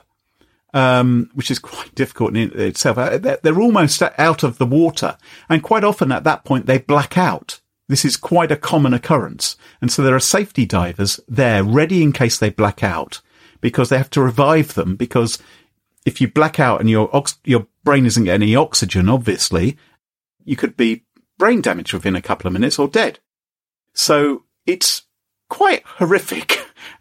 which is quite difficult in itself, they're almost out of the water. And quite often at that point, they black out. This is quite a common occurrence. And so there are safety divers there ready in case they black out, because they have to revive them, because if you black out and your brain isn't getting any oxygen, obviously, you could be brain damaged within a couple of minutes or dead. So it's quite horrific,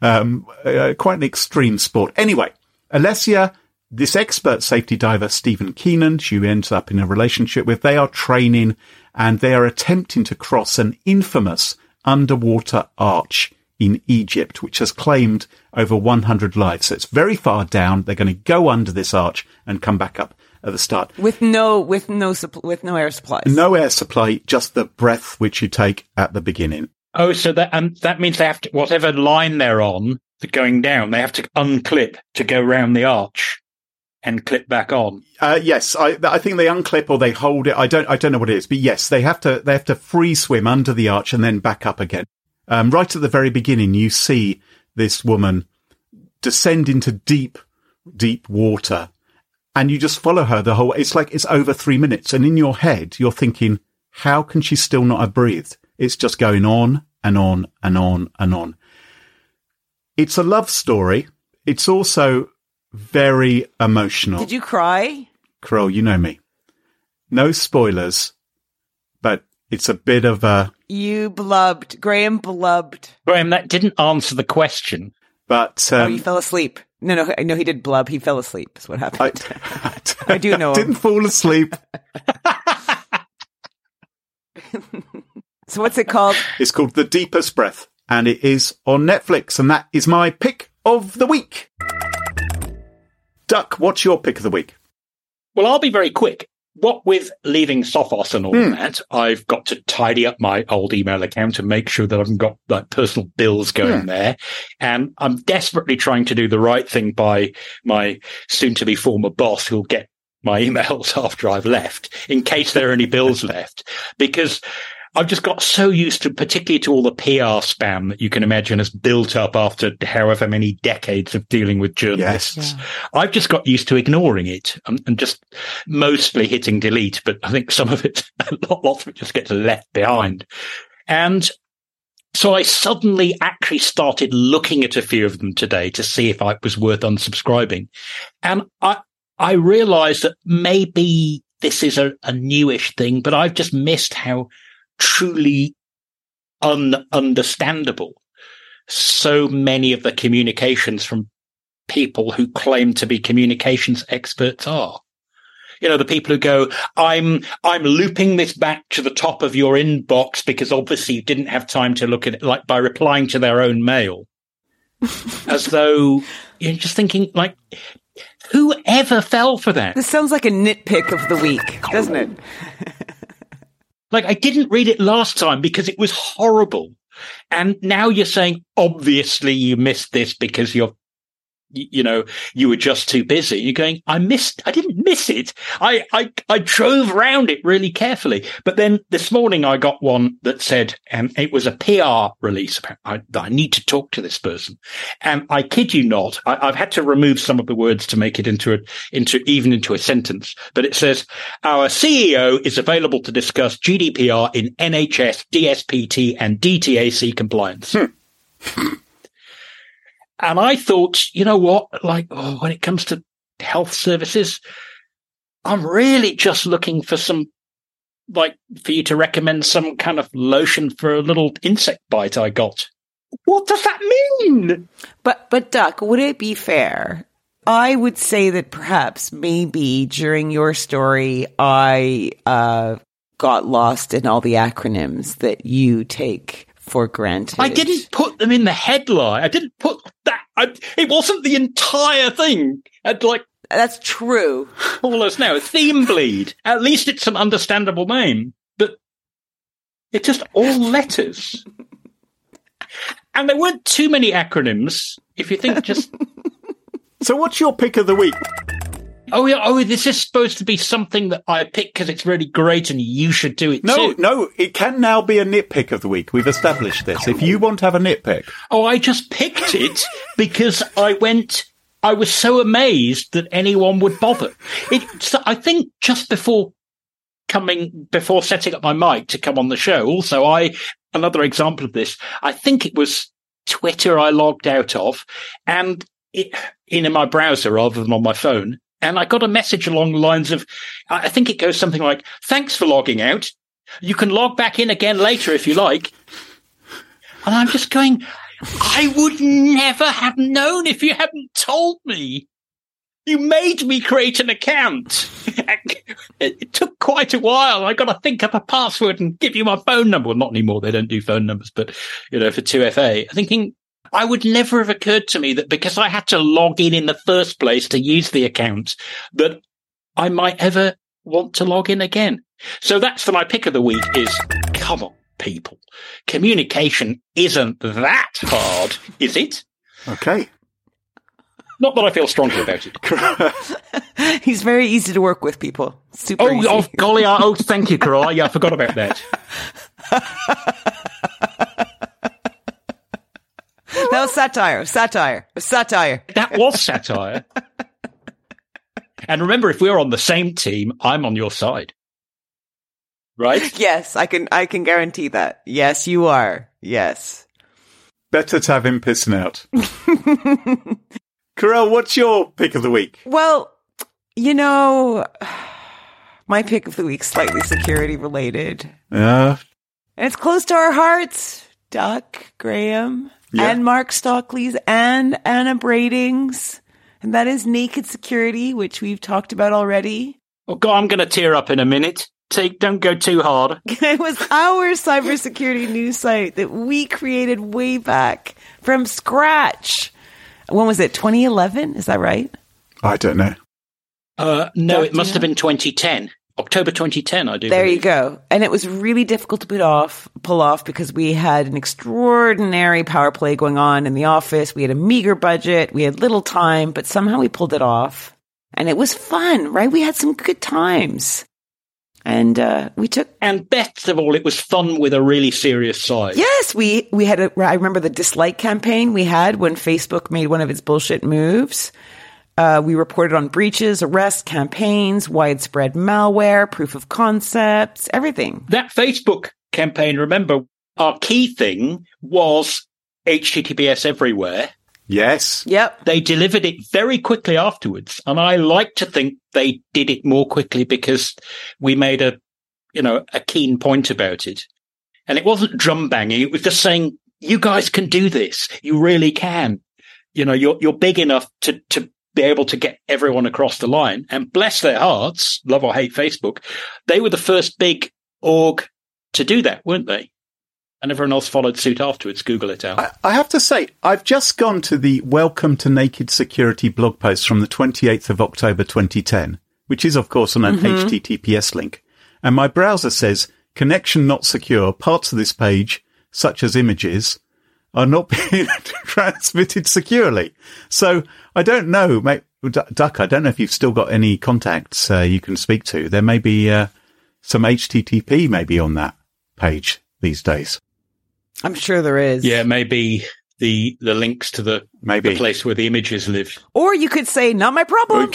quite an extreme sport. Anyway, Alessia, this expert safety diver, Stephen Keenan, she ends up in a relationship with, they are training and they are attempting to cross an infamous underwater arch in Egypt, which has claimed over 100 lives. So it's very far down. They're going to go under this arch and come back up at the start. With no air supplies. No air supply, just the breath which you take at the beginning. Oh, so that means they have to, whatever line they're on, going down, they have to unclip to go round the arch and clip back on. Yes, I think they unclip or they hold it. I don't know what it is, but yes, they have to free swim under the arch and then back up again. Right at the very beginning, you see this woman descend into deep, deep water, and you just follow her the whole. It's like it's over 3 minutes, and in your head, you're thinking, how can she still not have breathed? It's just going on and on and on and on. It's a love story. It's also very emotional. Did you cry? Kroll, you know me. No spoilers, but it's a bit of a... You blubbed. Graham blubbed. Graham, that didn't answer the question. But... you fell asleep. No, he did blub. He fell asleep is what happened. I do know him. Didn't fall asleep. So what's it called? It's called The Deepest Breath, and it is on Netflix, and that is my pick of the week. Duck, what's your pick of the week? Well, I'll be very quick. What with leaving Sophos and all that, I've got to tidy up my old email account and make sure that I haven't got like personal bills going there. And I'm desperately trying to do the right thing by my soon-to-be former boss, who'll get my emails after I've left, in case there are any bills left. Because I've just got so used to, particularly to all the PR spam that you can imagine has built up after however many decades of dealing with journalists. Yes. Yeah. I've just got used to ignoring it and just mostly hitting delete. But I think some of it, lots of it just gets left behind. And so I suddenly actually started looking at a few of them today to see if it was worth unsubscribing. And I realized that maybe this is a newish thing, but I've just missed how truly ununderstandable so many of the communications from people who claim to be communications experts are. You know, the people who go, I'm looping this back to the top of your inbox because obviously you didn't have time to look at it, like by replying to their own mail. As though you're just thinking, like, whoever fell for that? This sounds like a nitpick of the week, doesn't it? Like, I didn't read it last time because it was horrible. And now you're saying, obviously you missed this because you're you were just too busy. You're going, I didn't miss it. I drove around it really carefully. But then this morning I got one that said, and it was a PR release. I need to talk to this person. And I kid you not, I've had to remove some of the words to make it into a sentence. But it says, our CEO is available to discuss GDPR in NHS, DSPT and DTAC compliance. And I thought, you know what, when it comes to health services, I'm really just looking for for you to recommend some kind of lotion for a little insect bite I got. What does that mean? But Duck, would it be fair? I would say that perhaps maybe during your story, I got lost in all the acronyms that you take for granted. I didn't put them in the headline. I didn't put that. It wasn't the entire thing. That's true. All us now, Theme Bleed. At least it's an understandable name, but it's just all letters. And there weren't too many acronyms. If you think just. So, what's your pick of the week? Oh, this is supposed to be something that I pick because it's really great and you should do it too. No, it can now be a nitpick of the week. We've established this. If you want to have a nitpick. Oh, I just picked it because I was so amazed that anyone would bother. I think just before setting up my mic to come on the show, also another example of this, I think it was Twitter I logged out of and in my browser rather than on my phone. And I got a message along the lines of, I think it goes something like, thanks for logging out. You can log back in again later if you like. And I'm just going, I would never have known if you hadn't told me. You made me create an account. It took quite a while. I got to think up a password and give you my phone number. Well, not anymore. They don't do phone numbers, but, for 2FA. Thinking, I would never have occurred to me that because I had to log in the first place to use the account, that I might ever want to log in again. So that's for my pick of the week is, come on, people. Communication isn't that hard, is it? Okay. Not that I feel strongly about it. He's very easy to work with, people. Super easy. Oh, golly. Thank you, Carola. Yeah, I forgot about that. That was satire. That was satire. And remember, if we're on the same team, I'm on your side. Right? Yes, I can guarantee that. Yes, you are. Yes. Better to have him pissing out. Carell, what's your pick of the week? Well, my pick of the week, slightly security related. Yeah. And it's close to our hearts. Duck, Graham. Yeah. And Mark Stockley's and Anna Brading's. And that is Naked Security, which we've talked about already. Oh, God, I'm going to tear up in a minute. Don't go too hard. It was our cybersecurity news site that we created way back from scratch. When was it? 2011? Is that right? I don't know. No, it must have been 2010. October 2010, I do. There you go. And it was really difficult to pull off because we had an extraordinary power play going on in the office. We had a meager budget. We had little time, but somehow we pulled it off. And it was fun, right? We had some good times. And And best of all, it was fun with a really serious side. Yes, we had I remember the dislike campaign we had when Facebook made one of its bullshit moves. We reported on breaches, arrests, campaigns, widespread malware, proof of concepts, everything. That Facebook campaign, remember, our key thing was HTTPS everywhere. Yes. Yep. They delivered it very quickly afterwards. And I like to think they did it more quickly because we made a keen point about it. And it wasn't drum banging. It was just saying, you guys can do this. You really can. You're big enough to be able to get everyone across the line. And bless their hearts, love or hate Facebook, they were the first big org to do that, weren't they? And everyone else followed suit afterwards. Google it out. I have to say, I've just gone to the Welcome to Naked Security blog post from the 28th of October 2010, which is, of course, on an HTTPS link. And my browser says, connection not secure. Parts of this page, such as images, are not being transmitted securely. So I don't know, mate. Duck, I don't know if you've still got any contacts you can speak to. There may be some HTTP maybe on that page these days. I'm sure there is. Yeah, maybe the links to the place where the images live. Or you could say, not my problem.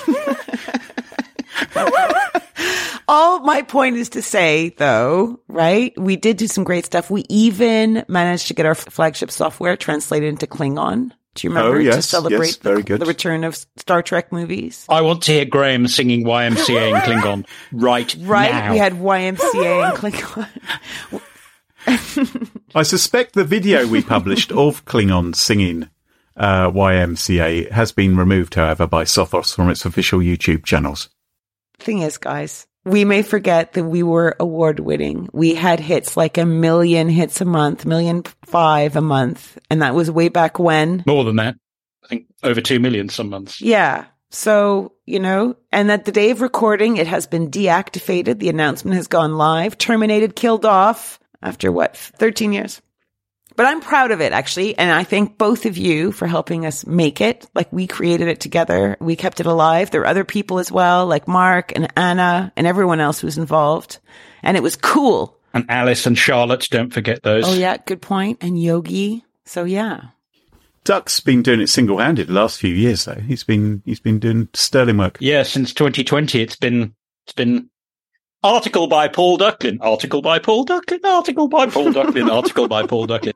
All my point is to say, though, right? We did do some great stuff. We even managed to get our flagship software translated into Klingon. Do you remember? To celebrate the return of Star Trek movies? I want to hear Graham singing YMCA in Klingon right now. We had YMCA in Klingon. I suspect the video we published of Klingon singing YMCA has been removed, however, by Sothos from its official YouTube channels. Thing is, guys, we may forget that we were award-winning. We had hits like 1 million hits a month, 1.5 million a month. And that was way back when. More than that. I think over 2 million some months. Yeah. So, and at the day of recording, it has been deactivated. The announcement has gone live, terminated, killed off after 13 years. But I'm proud of it, actually. And I thank both of you for helping us make it. Like, we created it together. We kept it alive. There were other people as well, like Mark and Anna and everyone else who was involved. And it was cool. And Alice and Charlotte, don't forget those. Oh, yeah, good point. And Yogi. So, yeah. Duck's been doing it single-handed the last few years, though. He's been doing sterling work. Yeah, since 2020, it's been article by Paul Ducklin, article by Paul Ducklin, article by Paul Ducklin, article by Paul Ducklin.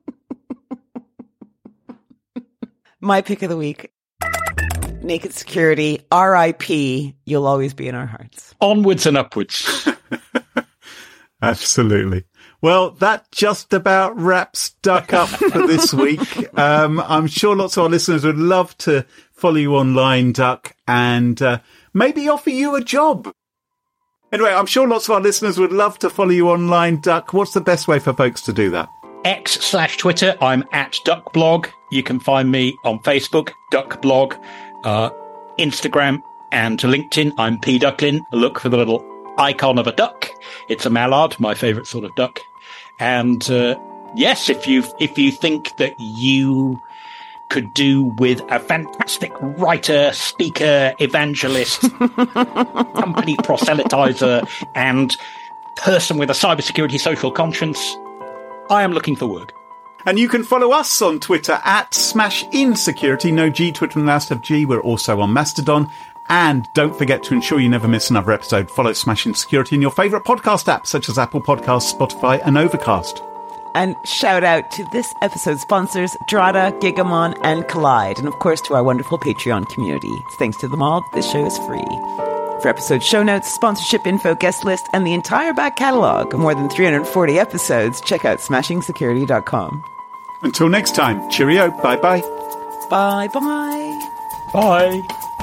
My pick of the week. Naked Security, RIP, you'll always be in our hearts. Onwards and upwards. Absolutely. Well, that just about wraps Duck up for this week. I'm sure lots of our listeners would love to follow you online, Duck, and maybe offer you a job. Anyway, I'm sure lots of our listeners would love to follow you online, Duck. What's the best way for folks to do that? X/Twitter, I'm at DuckBlog. You can find me on Facebook, DuckBlog, Instagram, and LinkedIn. I'm P. Ducklin. Look for the little icon of a duck. It's a mallard, my favourite sort of duck. And yes, if you think that you could do with a fantastic writer, speaker, evangelist, company proselytizer, and person with a cybersecurity social conscience, I am looking for work. And you can follow us on Twitter at SmashInSecurity. No G, Twitter and last of G. We're also on Mastodon. And don't forget to ensure you never miss another episode. Follow Smash In Security in your favourite podcast apps, such as Apple Podcasts, Spotify, and Overcast. And shout out to this episode's sponsors, Drata, Gigamon, and Collide. And of course to our wonderful Patreon community. Thanks to them all, this show is free. For episode show notes, sponsorship info, guest list, and the entire back catalogue of more than 340 episodes, check out smashingsecurity.com. Until next time, cheerio, bye-bye. Bye-bye. Bye.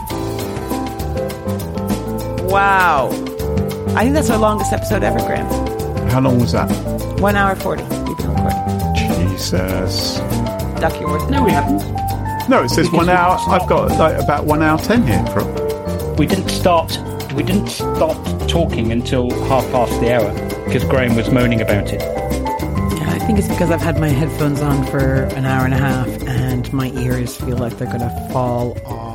Wow. I think that's our longest episode ever, Graham. How long was that? 1 hour 40. We've been recording. Jesus. Duck, you're worth it. No, we haven't. No, it says 1 hour. I've got about 1 hour 10 here. We didn't start talking until 1/2 the hour because Graham was moaning about it. Yeah, I think it's because I've had my headphones on for an hour and a half and my ears feel like they're going to fall off.